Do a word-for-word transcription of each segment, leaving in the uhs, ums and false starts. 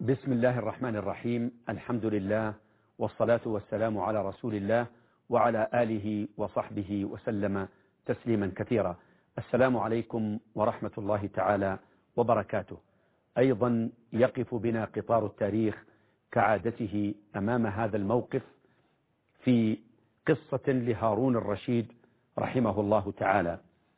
بسم الله الرحمن الرحيم. الحمد لله والصلاة والسلام على رسول الله وعلى آله وصحبه وسلم تسليما كثيرا. السلام عليكم ورحمة الله تعالى وبركاته. أيضا يقف بنا قطار التاريخ كعادته أمام هذا الموقف في قصة لهارون الرشيد رحمه الله تعالى.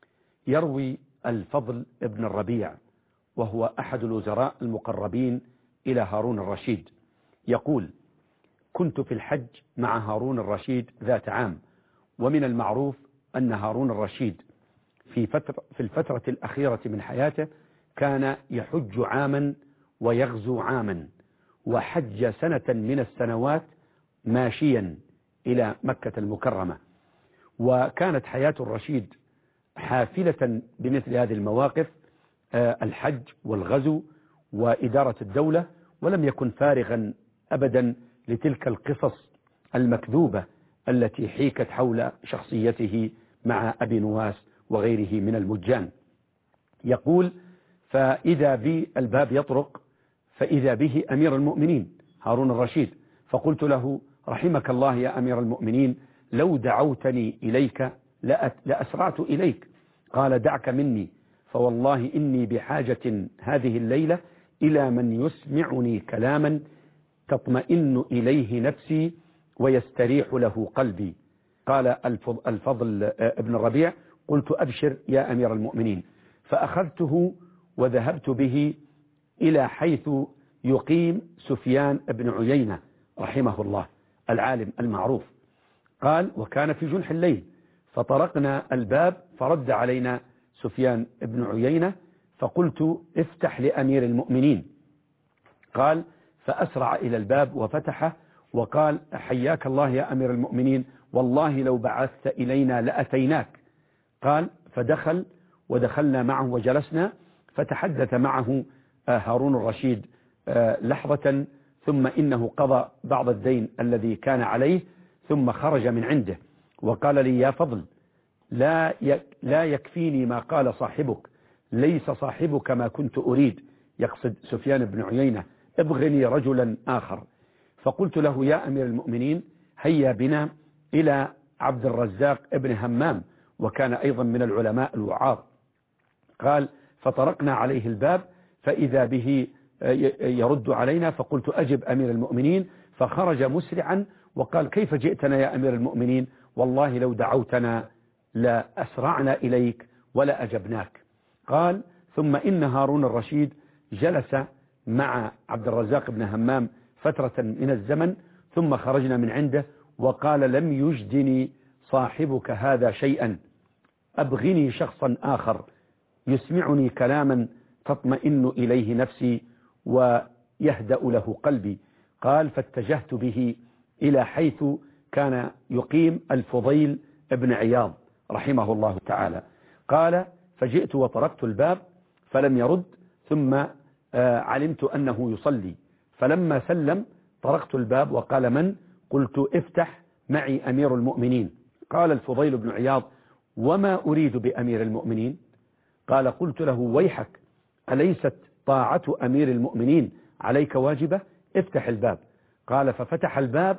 يروي الفضل ابن الربيع وهو أحد الوزراء المقربين إلى هارون الرشيد يقول: كنت في الحج مع هارون الرشيد ذات عام، ومن المعروف أن هارون الرشيد في, فترة في الفترة الأخيرة من حياته كان يحج عاما ويغزو عاما، وحج سنة من السنوات ماشيا إلى مكة المكرمة. وكانت حياة الرشيد حافلة بمثل هذه المواقف، الحج والغزو وإدارة الدولة، ولم يكن فارغا أبدا لتلك القصص المكذوبة التي حيكت حول شخصيته مع أبي نواس وغيره من المجان. يقول: فإذا بي الباب يطرق فإذا به أمير المؤمنين هارون الرشيد، فقلت له: رحمك الله يا أمير المؤمنين، لو دعوتني إليك لأسرعت إليك. قال: دعك مني، فوالله إني بحاجة هذه الليلة إلى من يسمعني كلاما تطمئن إليه نفسي ويستريح له قلبي. قال الفضل ابن الربيع: قلت: أبشر يا أمير المؤمنين. فأخذته وذهبت به إلى حيث يقيم سفيان بن عيينة رحمه الله العالم المعروف. قال: وكان في جنح الليل، فطرقنا الباب فرد علينا سفيان بن عيينة، فقلت: افتح لأمير المؤمنين. قال: فأسرع إلى الباب وفتحه وقال: حياك الله يا أمير المؤمنين، والله لو بعثت إلينا لأتيناك. قال: فدخل ودخلنا معه وجلسنا، فتحدث معه هارون الرشيد لحظة، ثم إنه قضى بعض الدين الذي كان عليه، ثم خرج من عنده وقال لي: يا فضل، لا لا يكفيني ما قال صاحبك، ليس صاحبك ما كنت أريد، يقصد سفيان بن عيينة، ابغني رجلا آخر. فقلت له: يا أمير المؤمنين، هيا بنا إلى عبد الرزاق ابن همام، وكان أيضا من العلماء الوعاظ. قال: فطرقنا عليه الباب فإذا به يرد علينا، فقلت: أجب أمير المؤمنين. فخرج مسرعا وقال: كيف جئتنا يا أمير المؤمنين؟ والله لو دعوتنا لا أسرعنا إليك ولا أجبناك. قال: ثم إن هارون الرشيد جلس مع عبد الرزاق بن همام فترة من الزمن، ثم خرجنا من عنده وقال: لم يجدني صاحبك هذا شيئا، أبغني شخصا آخر يسمعني كلاما تطمئن إليه نفسي ويهدأ له قلبي. قال: فاتجهت به إلى حيث كان يقيم الفضيل ابن عياض رحمه الله تعالى. قال: فجئت وطرقت الباب فلم يرد، ثم علمت أنه يصلي، فلما سلم طرقت الباب وقال: من؟ قلت: افتح، معي أمير المؤمنين. قال الفضيل بن عياض: وما أريد بأمير المؤمنين؟ قال: قلت له: ويحك، أليست طاعة أمير المؤمنين عليك واجبة؟ افتح الباب. قال: ففتح الباب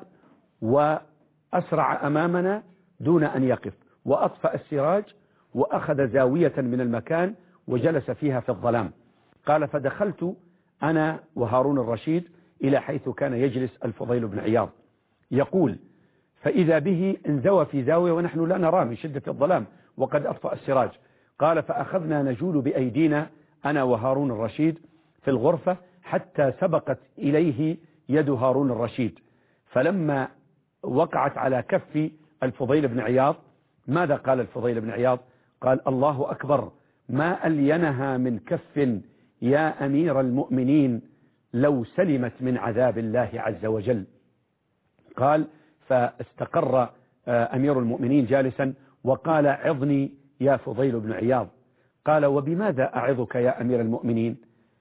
وأسرع أمامنا دون أن يقف، وأطفأ السراج وأخذ زاوية من المكان وجلس فيها في الظلام. قال: فدخلت أنا وهارون الرشيد إلى حيث كان يجلس الفضيل بن عياض. يقول: فإذا به انزوى في زاوية ونحن لا نراه من شدة الظلام وقد أطفأ السراج. قال: فأخذنا نجول بأيدينا أنا وهارون الرشيد في الغرفة حتى سبقت إليه يد هارون الرشيد، فلما وقعت على كف الفضيل بن عياض، ماذا قال الفضيل بن عياض؟ قال: الله أكبر، ما ألينها من كف يا أمير المؤمنين، لو سلمت من عذاب الله عز وجل. قال: فاستقر أمير المؤمنين جالسا وقال: عظني يا فضيل بن عياض. قال: وبماذا أعظك يا أمير المؤمنين؟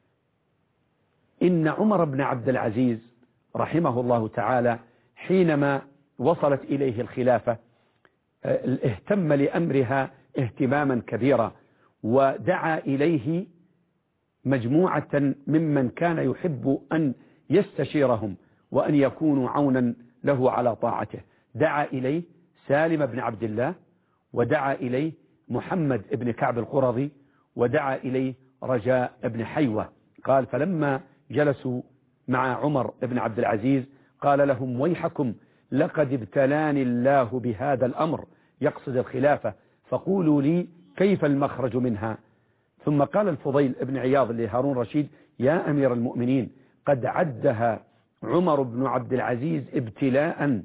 إن عمر بن عبد العزيز رحمه الله تعالى حينما وصلت إليه الخلافة اهتم لأمرها اهتماما كبيرا، ودعا إليه مجموعة ممن كان يحب أن يستشيرهم وأن يكونوا عونا له على طاعته. دعا إليه سالم بن عبد الله، ودعا إليه محمد بن كعب القرظي، ودعا إليه رجاء بن حيوة. قال فلما جلسوا مع عمر بن عبد العزيز قال لهم ويحكم لقد ابتلاني الله بهذا الأمر، يقصد الخلافة، فقولوا لي كيف المخرج منها. ثم قال الفضيل بن عياض لهارون رشيد يا أمير المؤمنين قد عدها عمر بن عبد العزيز ابتلاء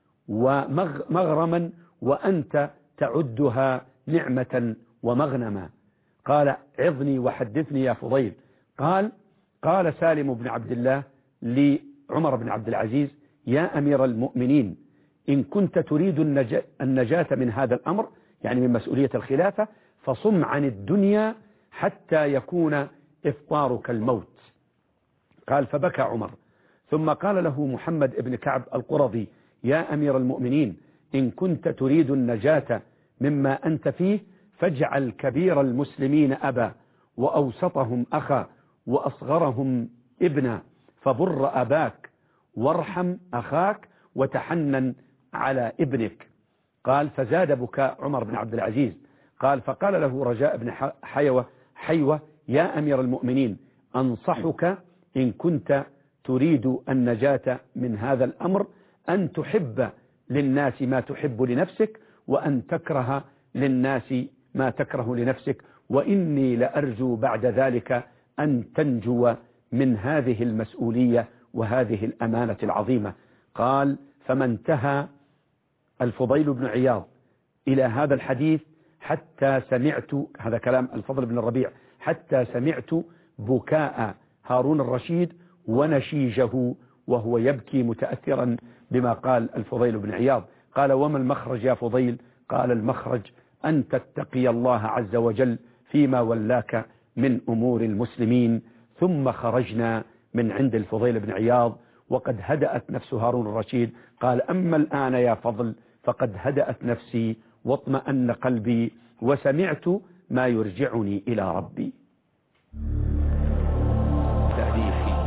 ومغرما وأنت تعدها نعمة ومغنما. قال عظني وحدثني يا فضيل. قال قال سالم بن عبد الله لعمر بن عبد العزيز يا أمير المؤمنين إن كنت تريد النجاة من هذا الأمر، يعني من مسؤولية الخلافة، فصم عن الدنيا حتى يكون إفطارك الموت. قال فبكى عمر. ثم قال له محمد بن كعب القرظي يا أمير المؤمنين إن كنت تريد النجاة مما أنت فيه فاجعل كبير المسلمين أبا وأوسطهم أخا وأصغرهم ابنا، فبر أباك وارحم أخاك وتحنن على ابنك. قال فزاد بكاء عمر بن عبد العزيز. قال فقال له رجاء بن حيوة حيوة يا أمير المؤمنين أنصحك إن كنت تريد النجاة من هذا الأمر أن تحب للناس ما تحب لنفسك وأن تكره للناس ما تكره لنفسك، وإني لأرجو بعد ذلك أن تنجو من هذه المسؤولية وهذه الأمانة العظيمة. قال فما انتهى الفضيل بن عياض إلى هذا الحديث حتى سمعت، هذا كلام الفضل بن الربيع، حتى سمعت بكاء هارون الرشيد ونشيجه وهو يبكي متأثرا بما قال الفضيل بن عياض. قال وما المخرج يا فضيل؟ قال المخرج أن تتقي الله عز وجل فيما ولاك من أمور المسلمين. ثم خرجنا من عند الفضيل بن عياض وقد هدأت نفس هارون الرشيد. قال أما الآن يا فضل فقد هدأت نفسي واطمأن قلبي وسمعت ما يرجعني إلى ربي. تاريخي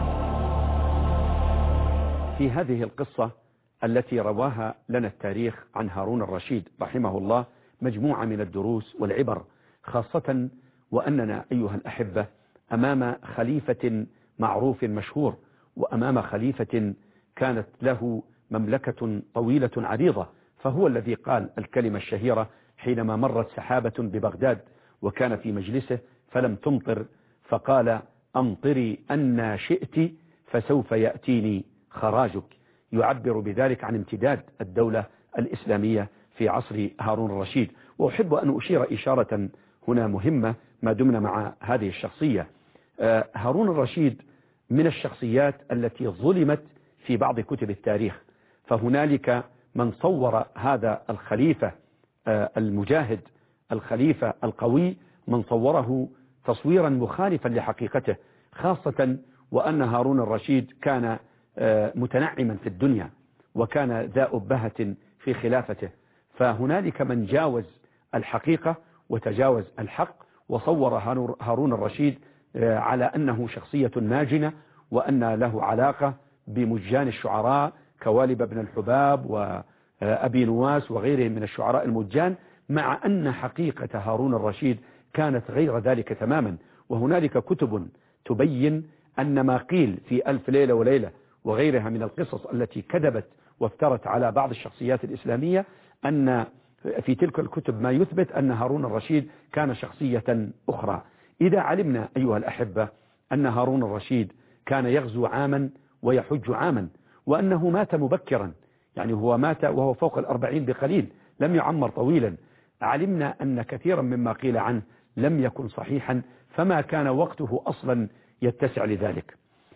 في هذه القصة التي رواها لنا التاريخ عن هارون الرشيد رحمه الله مجموعة من الدروس والعبر، خاصة وأننا أيها الأحبة أمام خليفة معروف مشهور، وأمام خليفة كانت له مملكة طويلة عريضة، فهو الذي قال الكلمة الشهيرة حينما مرت سحابة ببغداد وكان في مجلسه فلم تمطر فقال أمطري أن شئت فسوف يأتيني خراجك، يعبر بذلك عن امتداد الدولة الإسلامية في عصر هارون الرشيد. وأحب أن أشير إشارة هنا مهمة ما دمنا مع هذه الشخصية. هارون الرشيد من الشخصيات التي ظلمت في بعض كتب التاريخ، فهنالك من صور هذا الخليفة المجاهد الخليفة القوي من صوره تصويرا مخالفا لحقيقته، خاصة وأن هارون الرشيد كان متنعما في الدنيا وكان ذا أبهة في خلافته، فهنالك من جاوز الحقيقة وتجاوز الحق وصور هارون الرشيد على أنه شخصية ماجنة وأن له علاقة بمجان الشعراء كوالب بن الحباب وأبي نواس وغيرهم من الشعراء المجان، مع أن حقيقة هارون الرشيد كانت غير ذلك تماما. وهنالك كتب تبين أن ما قيل في ألف ليلة وليلة وغيرها من القصص التي كذبت وافترت على بعض الشخصيات الإسلامية، أن في تلك الكتب ما يثبت أن هارون الرشيد كان شخصية أخرى. إذا علمنا أيها الأحبة أن هارون الرشيد كان يغزو عاما ويحج عاما، وأنه مات مبكرا، يعني هو مات وهو فوق الأربعين بقليل، لم يعمر طويلا، علمنا أن كثيرا مما قيل عنه لم يكن صحيحا، فما كان وقته أصلا يتسع لذلك.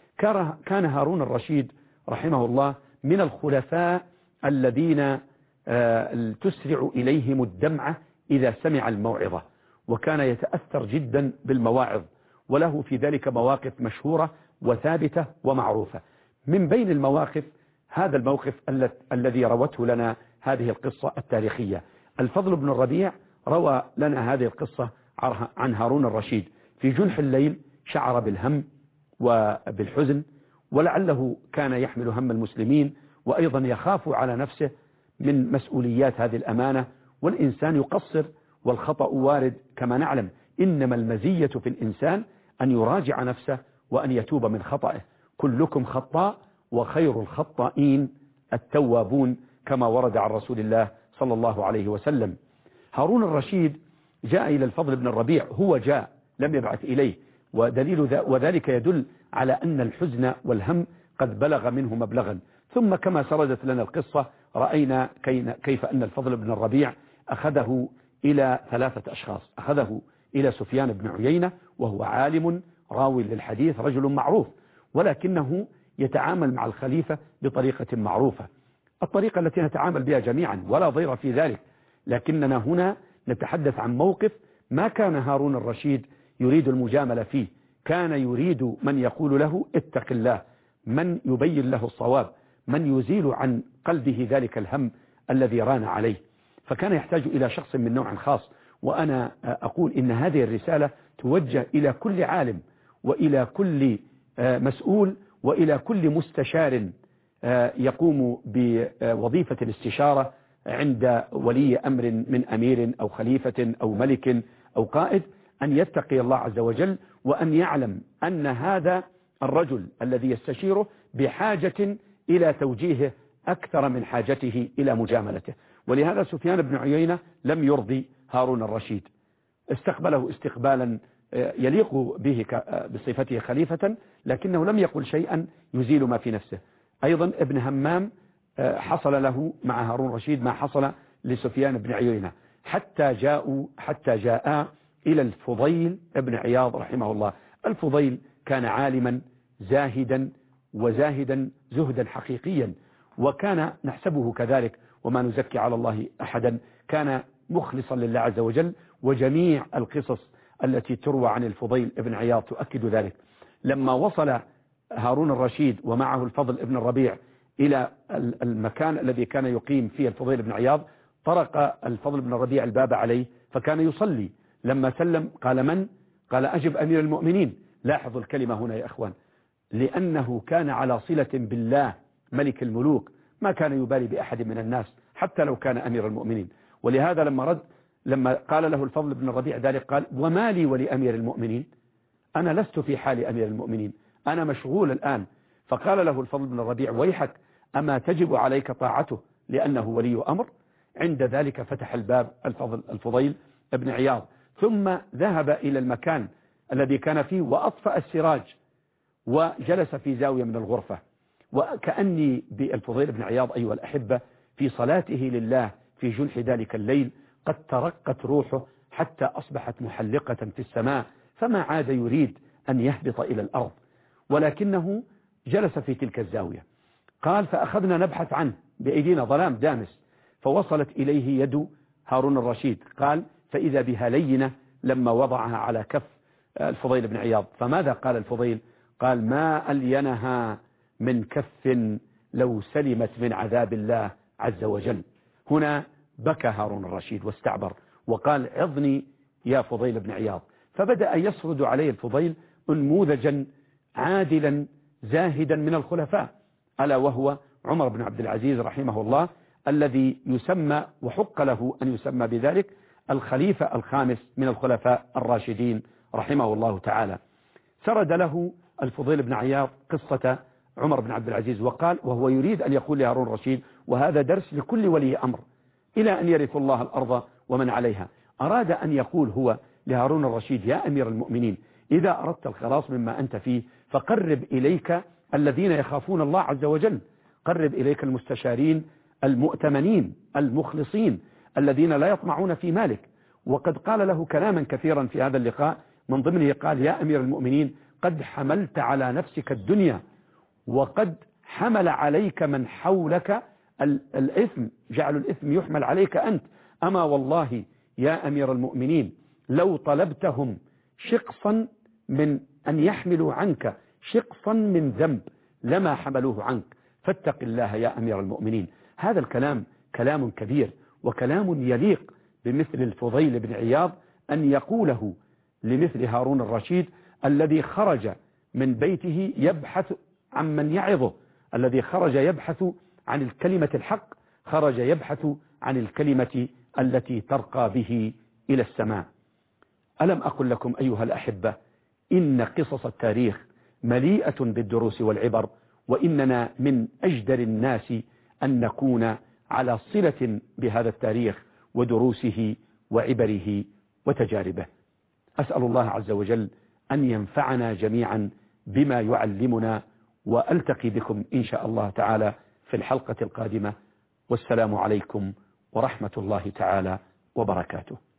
كان هارون الرشيد رحمه الله من الخلفاء الذين تسرع إليهم الدمعة إذا سمع الموعظة، وكان يتأثر جدا بالمواعظ، وله في ذلك مواقف مشهورة وثابتة ومعروفة. من بين المواقف هذا الموقف الذي روته لنا هذه القصة التاريخية. الفضل بن الربيع روى لنا هذه القصة عن هارون الرشيد. في جنح الليل شعر بالهم وبالحزن ولعله كان يحمل هم المسلمين، وأيضا يخاف على نفسه من مسؤوليات هذه الأمانة. والإنسان يقصر والخطأ وارد كما نعلم، إنما المزية في الإنسان أن يراجع نفسه وأن يتوب من خطأه. كلكم خطاء وخير الخطائين التوابون، كما ورد عن رسول الله صلى الله عليه وسلم. هارون الرشيد جاء إلى الفضل بن الربيع، هو جاء لم يبعث إليه، ودليل ذا وذلك يدل على أن الحزن والهم قد بلغ منه مبلغا. ثم كما سردت لنا القصة رأينا كيف أن الفضل بن الربيع أخذه إلى ثلاثة أشخاص، أخذه إلى سفيان بن عيينة وهو عالم راوي للحديث رجل معروف، ولكنه يتعامل مع الخليفة بطريقة معروفة، الطريقة التي نتعامل بها جميعا ولا ضير في ذلك، لكننا هنا نتحدث عن موقف ما كان هارون الرشيد يريد المجاملة فيه، كان يريد من يقول له اتق الله، من يبين له الصواب، من يزيل عن قلبه ذلك الهم الذي ران عليه. فكان يحتاج إلى شخص من نوع خاص. وأنا أقول إن هذه الرسالة توجه إلى كل عالم وإلى كل مسؤول وإلى كل مستشار يقوم بوظيفة الاستشارة عند ولي أمر من أمير أو خليفة أو ملك أو قائد، أن يتقي الله عز وجل، وأن يعلم أن هذا الرجل الذي يستشيره بحاجة إلى توجيهه أكثر من حاجته إلى مجاملته. ولهذا سفيان بن عيينة لم يرضي هارون الرشيد، استقبله استقبالا يليق به بصفته خليفة، لكنه لم يقل شيئا يزيل ما في نفسه. أيضا ابن همام حصل له مع هارون الرشيد ما حصل لسفيان بن عيينة، حتى جاءوا حتى جاء إلى الفضيل ابن عياض رحمه الله. الفضيل كان عالما زاهدا وزاهدا زهدا حقيقيا، وكان نحسبه كذلك وما نزكي على الله أحدا، كان مخلصا لله عز وجل، وجميع القصص التي تروى عن الفضيل ابن عياض تؤكد ذلك. لما وصل هارون الرشيد ومعه الفضل ابن الربيع إلى المكان الذي كان يقيم فيه الفضيل بن عياض، طرق الفضل بن الربيع الباب عليه، فكان يصلي. لما سلم قال: من؟ قال: أجب أمير المؤمنين. لاحظوا الكلمة هنا يا أخوان، لأنه كان على صلة بالله ملك الملوك، ما كان يبالي بأحد من الناس حتى لو كان أمير المؤمنين. ولهذا لما رد لما قال له الفضل بن الربيع ذلك قال: وما لي ولأمير المؤمنين؟ أنا لست في حال أمير المؤمنين، أنا مشغول الآن. فقال له الفضل بن الربيع: ويحك، أما تجب عليك طاعته لأنه ولي أمر؟ عند ذلك فتح الباب الفضل الفضيل ابن عياض، ثم ذهب إلى المكان الذي كان فيه وأطفأ السراج وجلس في زاوية من الغرفة. وكأني بالفضيل بن عياض أيها الأحبة في صلاته لله في جنح ذلك الليل قد ترقت روحه حتى أصبحت محلقة في السماء، فما عاد يريد أن يهبط إلى الأرض، ولكنه جلس في تلك الزاوية. قال: فأخذنا نبحث عنه بأيدينا، ظلام دامس، فوصلت إليه يد هارون الرشيد. قال: فإذا بها لينة لما وضعها على كف الفضيل بن عياض. فماذا قال الفضيل؟ قال: ما ألينها من كف لو سلمت من عذاب الله عز وجل. هنا بكى هارون الرشيد واستعبر وقال: عظني يا فضيل بن عياض. فبدأ يسرد عليه الفضيل انموذجا عادلا زاهدا من الخلفاء، ألا وهو عمر بن عبد العزيز رحمه الله، الذي يسمى وحق له أن يسمى بذلك الخليفة الخامس من الخلفاء الراشدين رحمه الله تعالى. سرد له الفضيل بن عياض قصة عمر بن عبد العزيز، وقال وهو يريد أن يقول لهارون الرشيد، وهذا درس لكل ولي أمر إلى أن يرث الله الأرض ومن عليها، أراد أن يقول هو لهارون الرشيد: يا أمير المؤمنين، إذا أردت الخلاص مما أنت فيه فقرب إليك الذين يخافون الله عز وجل، قرب إليك المستشارين المؤتمنين المخلصين الذين لا يطمعون في مالك. وقد قال له كلاما كثيرا في هذا اللقاء، من ضمنه قال: يا أمير المؤمنين، قد حملت على نفسك الدنيا وقد حمل عليك من حولك الإثم، جعل الإثم يحمل عليك أنت، أما والله يا أمير المؤمنين لو طلبتهم شقصا من أن يحملوا عنك شقصا من ذنب لما حملوه عنك، فاتق الله يا أمير المؤمنين. هذا الكلام كلام كبير وكلام يليق بمثل الفضيل بن عياض أن يقوله لمثل هارون الرشيد الذي خرج من بيته يبحث عمن يعظه. الذي خرج يبحث عن الكلمة الحق خرج يبحث عن الكلمة التي ترقى به إلى السماء. ألم أقل لكم أيها الأحبة إن قصص التاريخ مليئة بالدروس والعبر، وإننا من أجدر الناس أن نكون على صلة بهذا التاريخ ودروسه وعبره وتجاربه. أسأل الله عز وجل أن ينفعنا جميعا بما يعلمنا، وألتقي بكم إن شاء الله تعالى في الحلقة القادمة، والسلام عليكم ورحمة الله تعالى وبركاته.